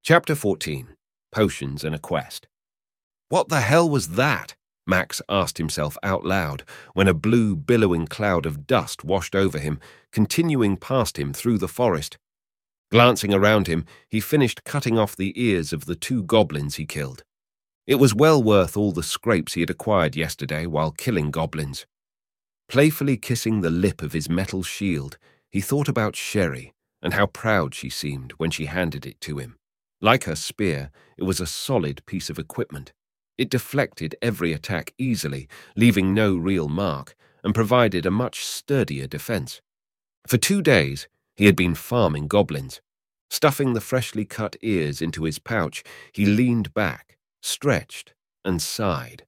Chapter 14. Potions and a Quest. What the hell was that? Max asked himself out loud when a blue, billowing cloud of dust washed over him, continuing past him through the forest. Glancing around him, he finished cutting off the ears of the 2 goblins he killed. It was well worth all the scrapes he had acquired yesterday while killing goblins. Playfully kissing the lip of his metal shield, he thought about Sherry and how proud she seemed when she handed it to him. Like her spear, it was a solid piece of equipment. It deflected every attack easily, leaving no real mark, and provided a much sturdier defense. For 2 days, he had been farming goblins. Stuffing the freshly cut ears into his pouch, he leaned back, stretched, and sighed.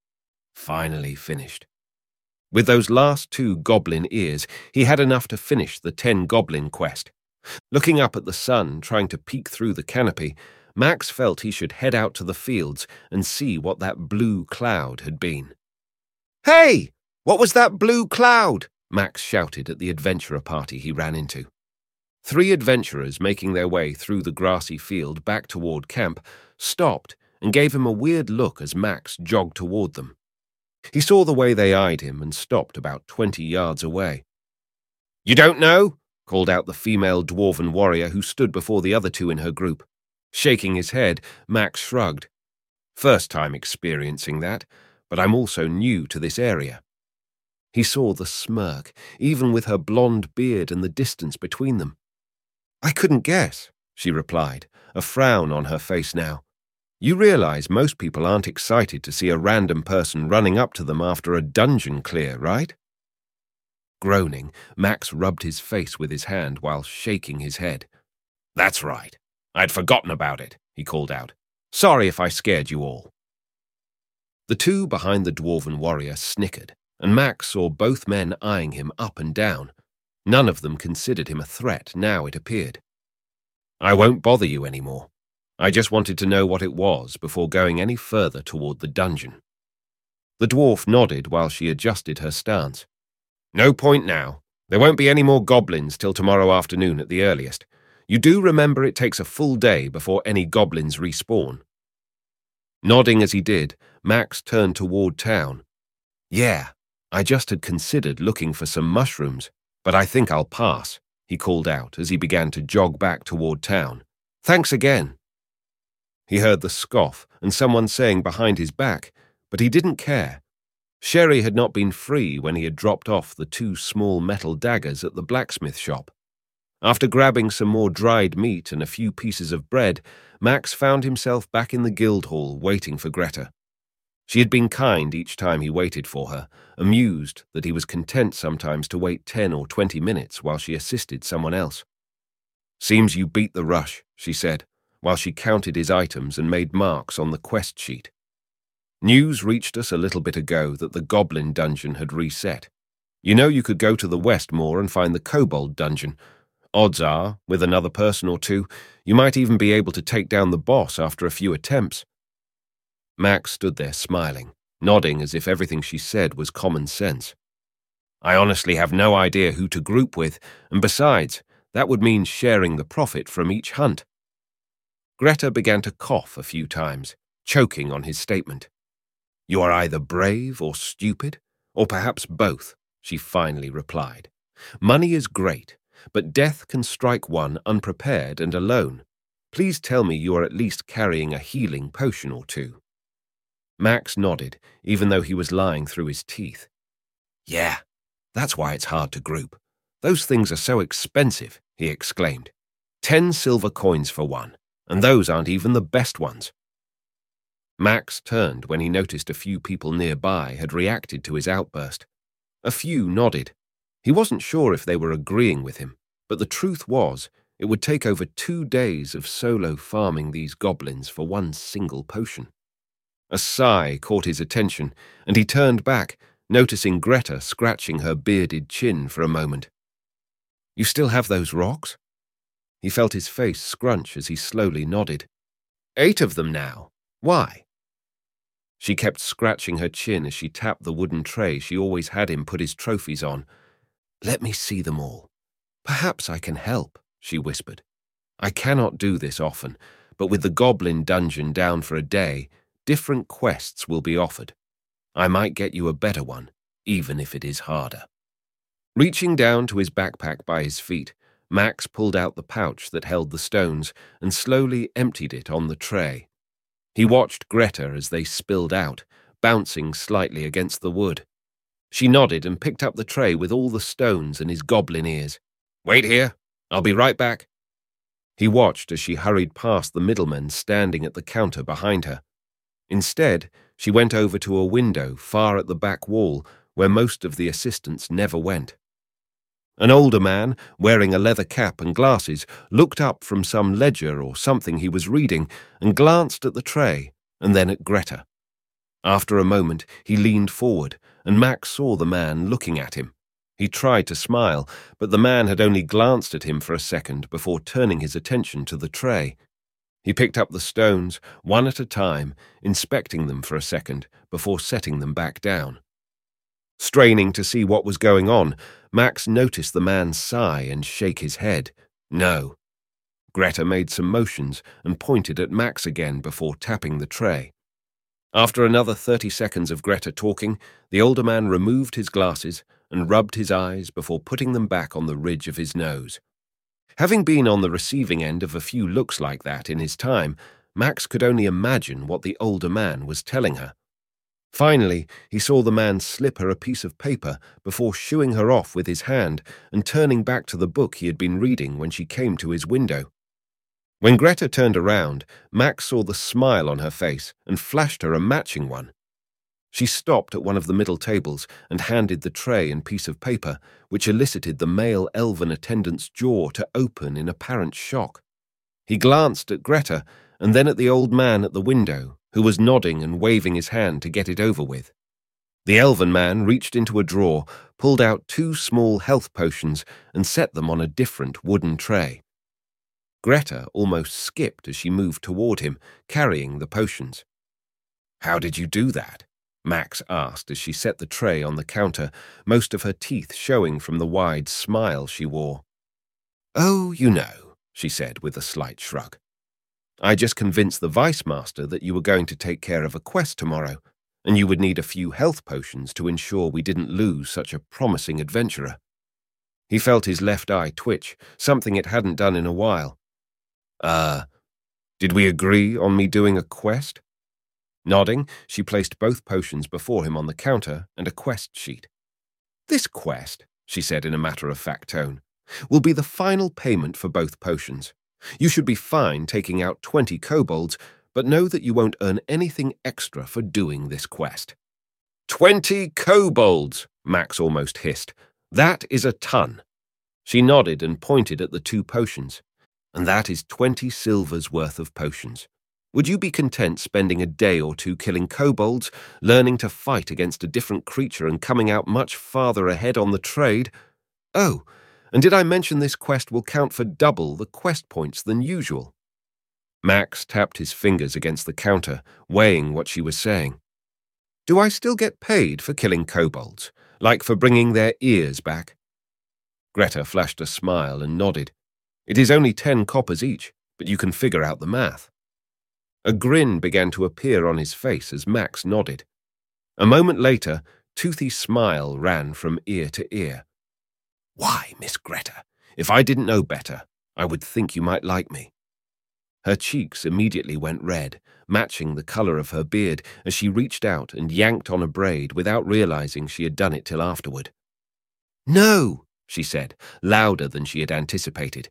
Finally finished. With those last 2 goblin ears, he had enough to finish the 10 goblin quest. Looking up at the sun, trying to peek through the canopy, Max felt he should head out to the fields and see what that blue cloud had been. "Hey! What was that blue cloud?" Max shouted at the adventurer party he ran into. 3 adventurers making their way through the grassy field back toward camp stopped and gave him a weird look as Max jogged toward them. He saw the way they eyed him and stopped about 20 yards away. "You don't know?" called out the female dwarven warrior who stood before the other 2 in her group. Shaking his head, Max shrugged. "First time experiencing that, but I'm also new to this area." He saw the smirk, even with her blonde beard and the distance between them. "I couldn't guess," she replied, a frown on her face now. "You realize most people aren't excited to see a random person running up to them after a dungeon clear, right?" Groaning, Max rubbed his face with his hand while shaking his head. "That's right. I'd forgotten about it," he called out. "Sorry if I scared you all." The 2 behind the dwarven warrior snickered, and Max saw both men eyeing him up and down. None of them considered him a threat now, it appeared. "I won't bother you anymore. I just wanted to know what it was before going any further toward the dungeon." The dwarf nodded while she adjusted her stance. "No point now. There won't be any more goblins till tomorrow afternoon at the earliest. You do remember it takes a full day before any goblins respawn?" Nodding as he did, Max turned toward town. "Yeah, I just had considered looking for some mushrooms, but I think I'll pass," he called out as he began to jog back toward town. "Thanks again." He heard the scoff and someone saying behind his back, but he didn't care. Sherry had not been free when he had dropped off the 2 small metal daggers at the blacksmith shop. After grabbing some more dried meat and a few pieces of bread, Max found himself back in the guild hall waiting for Greta. She had been kind each time he waited for her, amused that he was content sometimes to wait 10 or 20 minutes while she assisted someone else. "Seems you beat the rush," she said, while she counted his items and made marks on the quest sheet. "News reached us a little bit ago that the Goblin dungeon had reset. You know you could go to the west more and find the Kobold dungeon. Odds are, with another person or 2, you might even be able to take down the boss after a few attempts." Max stood there smiling, nodding as if everything she said was common sense. "I honestly have no idea who to group with, and besides, that would mean sharing the profit from each hunt." Greta began to cough a few times, choking on his statement. "You are either brave or stupid, or perhaps both," she finally replied. "Money is great, but death can strike one unprepared and alone. Please tell me you are at least carrying a healing potion or 2. Max nodded, even though he was lying through his teeth. "Yeah, that's why it's hard to group. Those things are so expensive," he exclaimed. 10 silver coins for one, and those aren't even the best ones." Max turned when he noticed a few people nearby had reacted to his outburst. A few nodded. He wasn't sure if they were agreeing with him, but the truth was, it would take over 2 days of solo farming these goblins for one single potion. A sigh caught his attention, and he turned back, noticing Greta scratching her bearded chin for a moment. "You still have those rocks?" He felt his face scrunch as he slowly nodded. 8 of them now. Why?" She kept scratching her chin as she tapped the wooden tray she always had him put his trophies on. "Let me see them all. Perhaps I can help," she whispered. "I cannot do this often, but with the goblin dungeon down for a day, different quests will be offered. I might get you a better one, even if it is harder." Reaching down to his backpack by his feet, Max pulled out the pouch that held the stones and slowly emptied it on the tray. He watched Greta as they spilled out, bouncing slightly against the wood. She nodded and picked up the tray with all the stones and his goblin ears. "Wait here. I'll be right back." He watched as she hurried past the middleman standing at the counter behind her. Instead, she went over to a window far at the back wall where most of the assistants never went. An older man, wearing a leather cap and glasses, looked up from some ledger or something he was reading and glanced at the tray and then at Greta. After a moment, he leaned forward, and Max saw the man looking at him. He tried to smile, but the man had only glanced at him for a second before turning his attention to the tray. He picked up the stones, one at a time, inspecting them for a second before setting them back down. Straining to see what was going on, Max noticed the man sigh and shake his head. No. Greta made some motions and pointed at Max again before tapping the tray. After another 30 seconds of Greta talking, the older man removed his glasses and rubbed his eyes before putting them back on the ridge of his nose. Having been on the receiving end of a few looks like that in his time, Max could only imagine what the older man was telling her. Finally, he saw the man slip her a piece of paper before shooing her off with his hand and turning back to the book he had been reading when she came to his window. When Greta turned around, Max saw the smile on her face and flashed her a matching one. She stopped at one of the middle tables and handed the tray and piece of paper, which elicited the male elven attendant's jaw to open in apparent shock. He glanced at Greta and then at the old man at the window, who was nodding and waving his hand to get it over with. The elven man reached into a drawer, pulled out 2 small health potions, and set them on a different wooden tray. Greta almost skipped as she moved toward him, carrying the potions. "How did you do that?" Max asked as she set the tray on the counter, most of her teeth showing from the wide smile she wore. "Oh, you know," she said with a slight shrug. "I just convinced the Vice Master that you were going to take care of a quest tomorrow, and you would need a few health potions to ensure we didn't lose such a promising adventurer." He felt his left eye twitch, something it hadn't done in a while. Did we agree on me doing a quest?" Nodding, she placed both potions before him on the counter and a quest sheet. "This quest," she said in a matter-of-fact tone, "will be the final payment for both potions. You should be fine taking out 20 kobolds, but know that you won't earn anything extra for doing this quest." 20 kobolds, Max almost hissed. "That is a ton." She nodded and pointed at the 2 potions. "And that is 20 silvers worth of potions. Would you be content spending a day or 2 killing kobolds, learning to fight against a different creature and coming out much farther ahead on the trade? Oh, and did I mention this quest will count for double the quest points than usual?" Max tapped his fingers against the counter, weighing what she was saying. "Do I still get paid for killing kobolds, like for bringing their ears back?" Greta flashed a smile and nodded. "It is only 10 coppers each, but you can figure out the math." A grin began to appear on his face as Max nodded. A moment later, Toothy's smile ran from ear to ear. "Why, Miss Greta, if I didn't know better, I would think you might like me." Her cheeks immediately went red, matching the color of her beard as she reached out and yanked on a braid without realizing she had done it till afterward. "No," she said, louder than she had anticipated.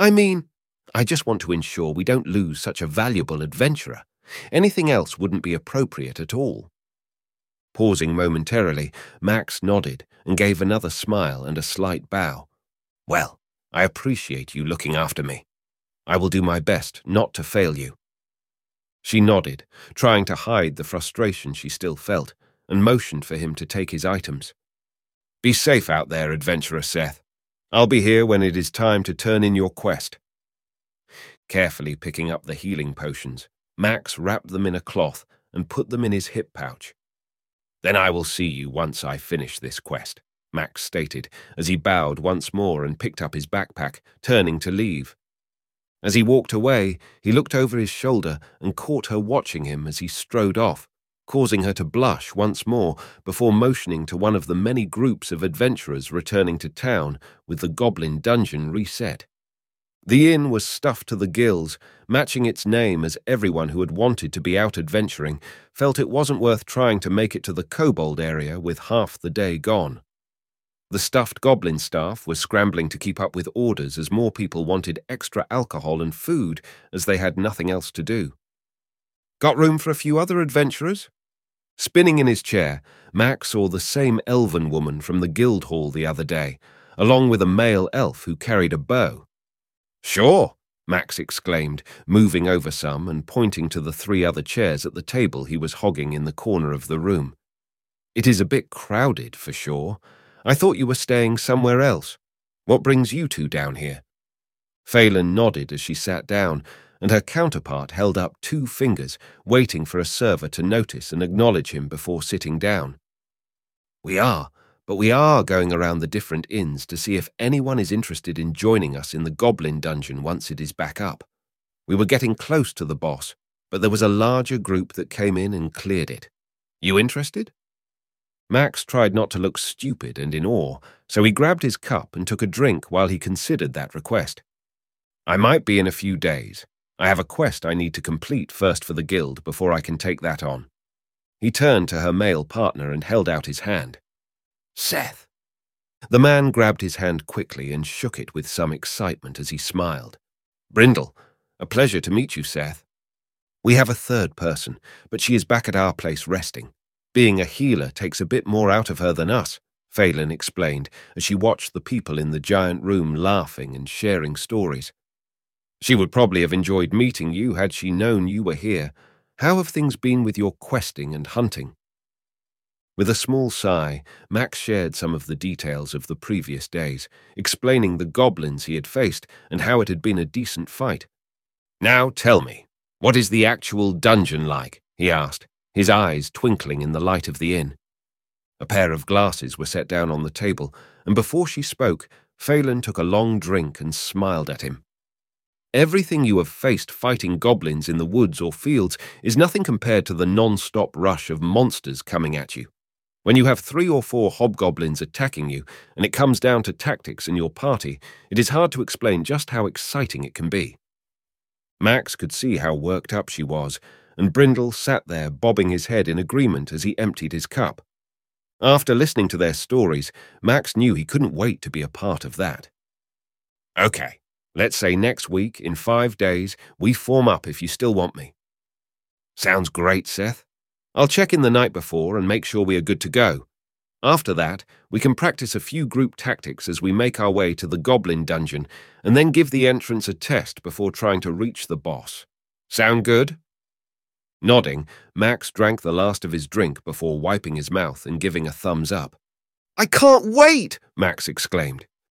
I just want to ensure we don't lose such a valuable adventurer. Anything else wouldn't be appropriate at all." Pausing momentarily, Max nodded and gave another smile and a slight bow. "Well, I appreciate you looking after me. I will do my best not to fail you." She nodded, trying to hide the frustration she still felt, and motioned for him to take his items. "Be safe out there, adventurer Seth. I'll be here when it is time to turn in your quest." Carefully picking up the healing potions, Max wrapped them in a cloth and put them in his hip pouch. "Then I will see you once I finish this quest," Max stated as he bowed once more and picked up his backpack, turning to leave. As he walked away, he looked over his shoulder and caught her watching him as he strode off, causing her to blush once more before motioning to one of the many groups of adventurers returning to town with the goblin dungeon reset. The inn was stuffed to the gills, matching its name as everyone who had wanted to be out adventuring felt it wasn't worth trying to make it to the kobold area with half the day gone. The stuffed goblin staff was scrambling to keep up with orders as more people wanted extra alcohol and food as they had nothing else to do. Got room for a few other adventurers? Spinning in his chair, Max saw the same elven woman from the guild hall the other day, along with a male elf who carried a bow. Sure, Max exclaimed, moving over some and pointing to the 3 other chairs at the table he was hogging in the corner of the room. It is a bit crowded, for sure. I thought you were staying somewhere else. What brings you 2 down here? Phelan nodded as she sat down, and her counterpart held up 2 fingers, waiting for a server to notice and acknowledge him before sitting down. We are going around the different inns to see if anyone is interested in joining us in the goblin dungeon once it is back up. We were getting close to the boss, but there was a larger group that came in and cleared it. You interested? Max tried not to look stupid and in awe, so he grabbed his cup and took a drink while he considered that request. I might be in a few days. I have a quest I need to complete first for the guild before I can take that on. He turned to her male partner and held out his hand. Seth. The man grabbed his hand quickly and shook it with some excitement as he smiled. Brindle, a pleasure to meet you, Seth. We have a 3rd person, but she is back at our place resting. Being a healer takes a bit more out of her than us, Phelan explained as she watched the people in the giant room laughing and sharing stories. She would probably have enjoyed meeting you had she known you were here. How have things been with your questing and hunting? With a small sigh, Max shared some of the details of the previous days, explaining the goblins he had faced and how it had been a decent fight. Now tell me, what is the actual dungeon like? He asked, his eyes twinkling in the light of the inn. A pair of glasses were set down on the table, and before she spoke, Phelan took a long drink and smiled at him. Everything you have faced fighting goblins in the woods or fields is nothing compared to the non-stop rush of monsters coming at you. When you have 3 or 4 hobgoblins attacking you, and it comes down to tactics in your party, it is hard to explain just how exciting it can be. Max could see how worked up she was, and Brindle sat there bobbing his head in agreement as he emptied his cup. After listening to their stories, Max knew he couldn't wait to be a part of that. Okay, let's say next week, in 5 days, we form up if you still want me. Sounds great, Seth. I'll check in the night before and make sure we are good to go. After that, we can practice a few group tactics as we make our way to the goblin dungeon and then give the entrance a test before trying to reach the boss. Sound good? Nodding, Max drank the last of his drink before wiping his mouth and giving a thumbs up. I can't wait, Max exclaimed.